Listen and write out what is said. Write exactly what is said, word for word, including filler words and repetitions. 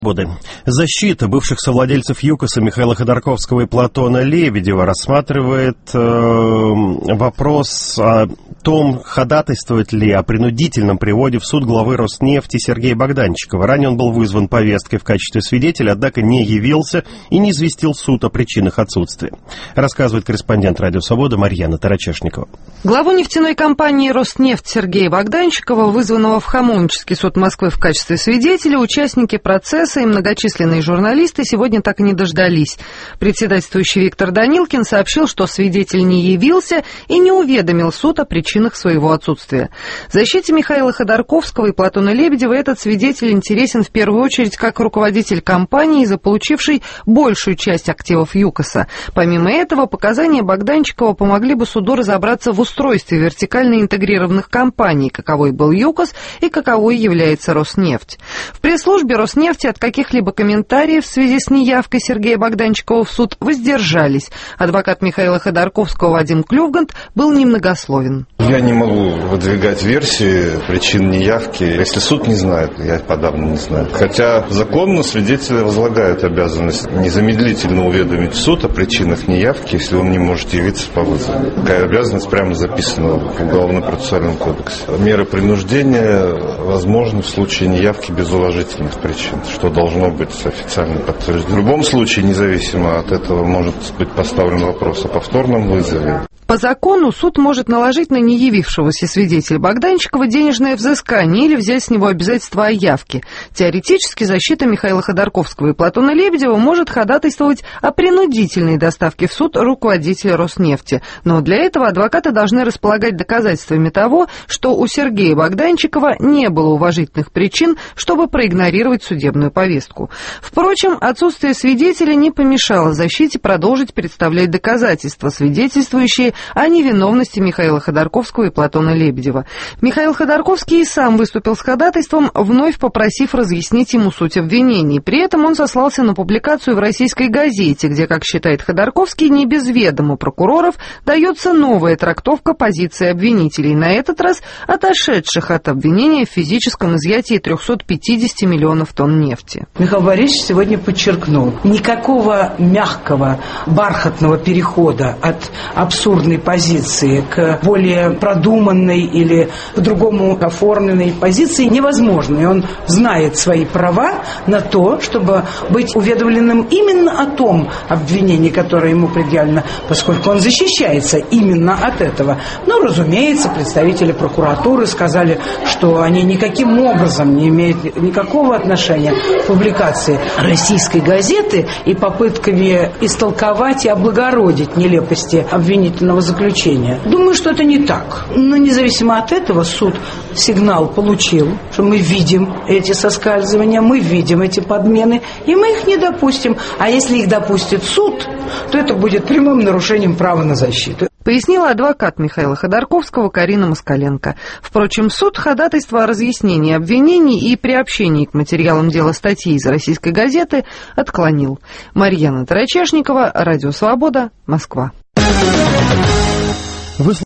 Защита бывших совладельцев ЮКОСа Михаила Ходорковского и Платона Лебедева рассматривает э, вопрос о том, ходатайствовать ли о принудительном приводе в суд главы Роснефти Сергея Богданчикова. Ранее он был вызван повесткой в качестве свидетеля, однако не явился и не известил суд о причинах отсутствия. Рассказывает корреспондент Радио Свобода Марьяна Тарачешникова. Главу нефтяной компании «Роснефть» Сергея Богданчикова, вызванного в Хамовнический суд Москвы в качестве свидетеля, участники процесса и многочисленные журналисты сегодня так и не дождались. Председательствующий Виктор Данилкин сообщил, что свидетель не явился и не уведомил суд о причинах своего отсутствия. Защите Михаила Ходорковского и Платона Лебедева этот свидетель интересен в первую очередь как руководитель компании, заполучивший большую часть активов ЮКОСа. Помимо этого, показания Богданчикова помогли бы суду разобраться в устройстве вертикально интегрированных компаний, каковой был ЮКОС и каковой является Роснефть. В пресс-службе Роснефти от каких-либо комментариев в связи с неявкой Сергея Богданчикова в суд воздержались. Адвокат Михаила Ходорковского Вадим Клювгант был немногословен. Я не могу выдвигать версии причин неявки. Если суд не знает, я подавно не знаю. Хотя законно свидетели возлагают обязанность незамедлительно уведомить суд о причинах неявки, если он не может явиться по вызову. Такая обязанность прямо записана в Уголовно-процессуальном кодексе. Меры принуждения возможны в случае неявки без уважительных причин, что должно быть официально подтверждено. В любом случае, независимо от этого, может быть поставлен вопрос о повторном вызове. По закону суд может наложить на неявившегося свидетеля Богданчикова денежное взыскание или взять с него обязательство о явке. Теоретически защита Михаила Ходорковского и Платона Лебедева может ходатайствовать о принудительной доставке в суд руководителя Роснефти. Но для этого адвокаты должны располагать доказательствами того, что у Сергея Богданчикова не было уважительных причин, чтобы проигнорировать судебную повестку. Впрочем, отсутствие свидетеля не помешало защите продолжить представлять доказательства, свидетельствующие о невиновности Михаила Ходорковского и Платона Лебедева. Михаил Ходорковский и сам выступил с ходатайством, вновь попросив разъяснить ему суть обвинений. При этом он сослался на публикацию в российской газете, где, как считает Ходорковский, не без ведома прокуроров дается новая трактовка позиции обвинителей, на этот раз отошедших от обвинения в физическом изъятии триста пятьдесят миллионов тонн нефти. Михаил Борисович сегодня подчеркнул, никакого мягкого, бархатного перехода от абсурдной позиции к более продуманной или по-другому оформленной позиции невозможно. И он знает свои права на то, чтобы быть уведомленным именно о том обвинении, которое ему предъявлено, поскольку он защищается именно от этого. Но, разумеется, представители прокуратуры сказали, что они никаким образом не имеют никакого отношения к публикации российской газеты и попытками истолковать и облагородить нелепости обвинительного заключения. Думаю, что это не так. Но независимо от этого суд сигнал получил, что мы видим эти соскальзывания, мы видим эти подмены, и мы их не допустим. А если их допустит суд, то это будет прямым нарушением права на защиту. Пояснила адвокат Михаила Ходорковского Карина Москаленко. Впрочем, суд ходатайство о разъяснении обвинений и приобщении к материалам дела статьи из российской газеты отклонил. Марьяна Тарачешникова, Радио Свобода, Москва.